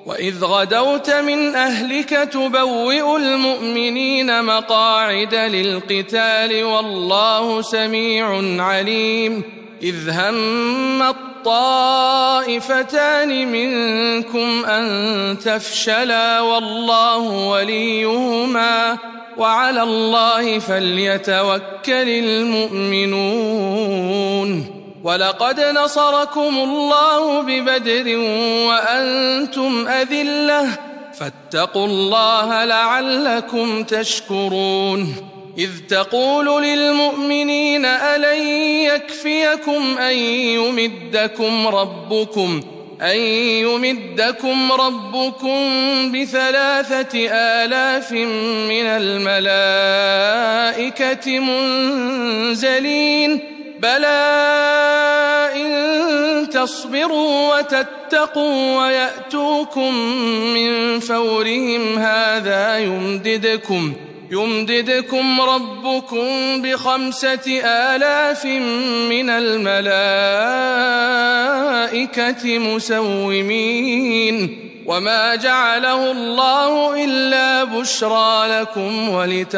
وإذ غدوت من أهلك تبوئ المؤمنين مقاعد للقتال والله سميع عليم. إذ هم الطائفتان منكم أن تفشلا والله وليهما وعلى الله فليتوكل المؤمنون. ولقد نصركم الله ببدر وأنتم أذلة فاتقوا الله لعلكم تشكرون. إذ تقول للمؤمنين ألن يكفيكم أن يمدكم ربكم ب3,000 من الملائكة منزلين بلى إن تصبروا وتتقوا ويأتوكم من فورهم هذا يمددكم ربكم ب5,000 من الملائكة مسومين. وما جعله الله إلا بشرى لكم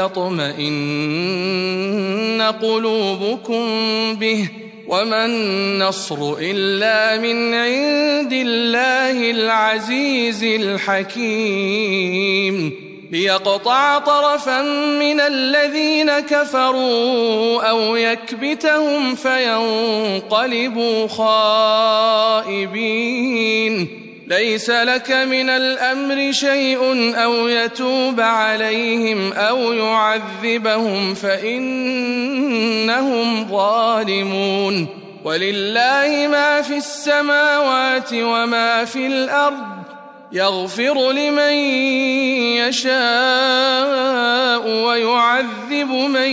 ولتطمئن قلوبكم به وما النصر إلا من عند الله العزيز الحكيم. ليقطع طرفا من الذين كفروا أو يكبتهم فينقلبوا خائبين. ليس لك من الأمر شيء أو يتوب عليهم أو يعذبهم فإنهم ظالمون. ولله ما في السماوات وما في الأرض يغفر لمن يشاء ويعذب من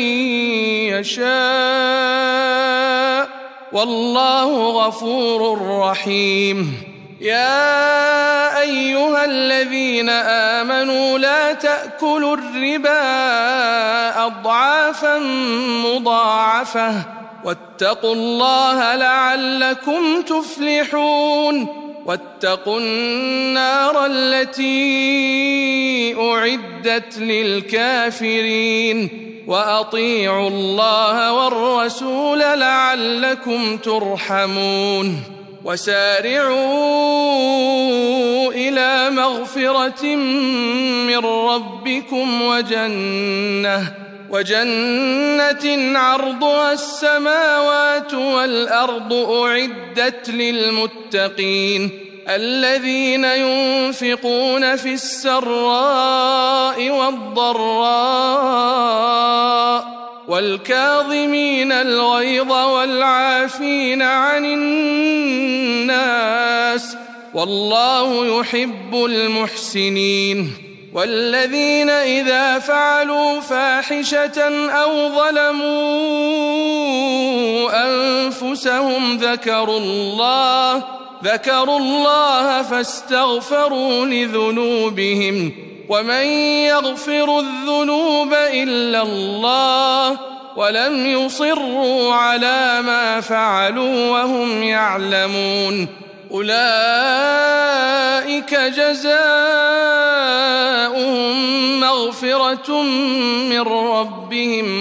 يشاء والله غفور رحيم. يا أيها الذين آمنوا لا تأكلوا الربا أضعافا مضاعفة واتقوا الله لعلكم تفلحون. واتقوا النار التي أعدت للكافرين وأطيعوا الله والرسول لعلكم ترحمون. وسارعوا إلى مغفرة من ربكم وجنة عرضها السماوات والأرض أعدت للمتقين الذين ينفقون في السراء والضراء والكاظمين الغيظ والعافين عن الناس والله يحب المحسنين. والذين إذا فعلوا فاحشة أو ظلموا أنفسهم ذكروا الله فاستغفروا لذنوبهم ومن يغفر الذنوب إلا الله ولم يصروا على ما فعلوا وهم يعلمون. أولئك جزاؤهم مغفرة من ربهم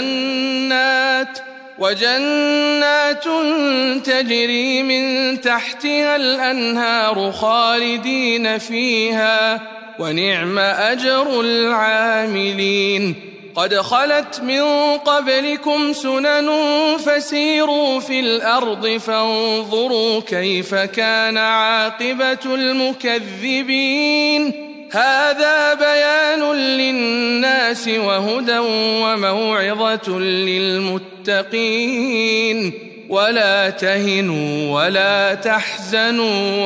وجنات تجري من تحتها الأنهار خالدين فيها ونعم أجر العاملين. قد خلت من قبلكم سنن فسيروا في الأرض فانظروا كيف كان عاقبة المكذبين. هذا بيان للناس وهدى وموعظة للمتقين. ولا تهنوا ولا تحزنوا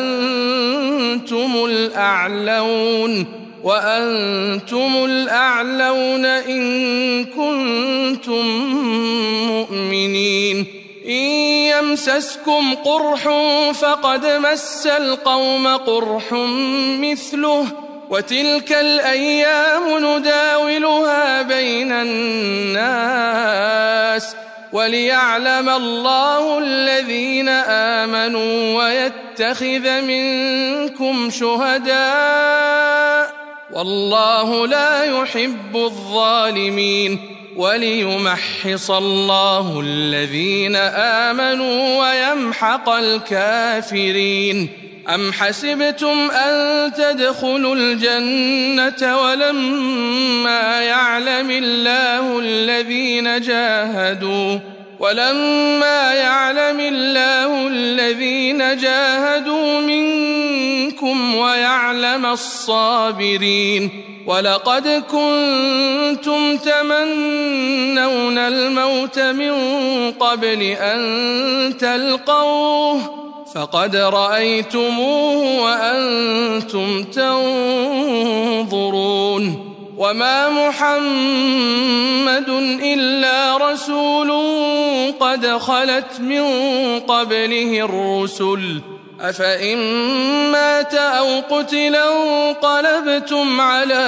وأنتم الأعلون إن كنتم مؤمنين. إن يمسسكم قرح فقد مس القوم قرح مثله وتلك الأيام نداولها بين الناس وليعلم الله الذين آمنوا ويتخذ منكم شهداء والله لا يحب الظالمين وليمحص الله الذين آمنوا ويمحق الكافرين. أم حسبتم أن تدخلوا الجنة ولما يعلم الله الذين جاهدوا منكم ويعلم الصابرين. ولقد كنتم تمنون الموت من قبل أن تلقوه فقد رأيتموه وأنتم تنظرون. وما محمد إلا رسول قد خلت من قبله الرسل أفإن مات أو قتل انقلبتم على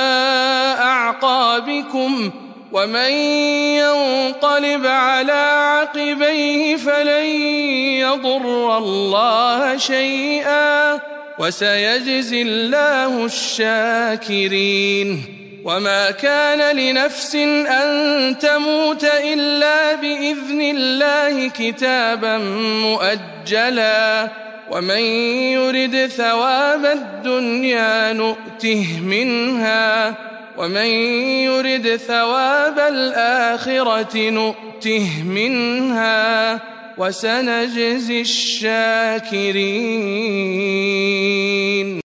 أعقابكم ومن ينقلب على عقبيه فلن يضر الله شيئا وسيجزي الله الشاكرين. وما كان لنفس أن تموت إلا بإذن الله كتابا مؤجلا ومن يرد ثواب الدنيا نؤته منها ومن يرد ثواب الآخرة نؤته منها وسنجزي الشاكرين.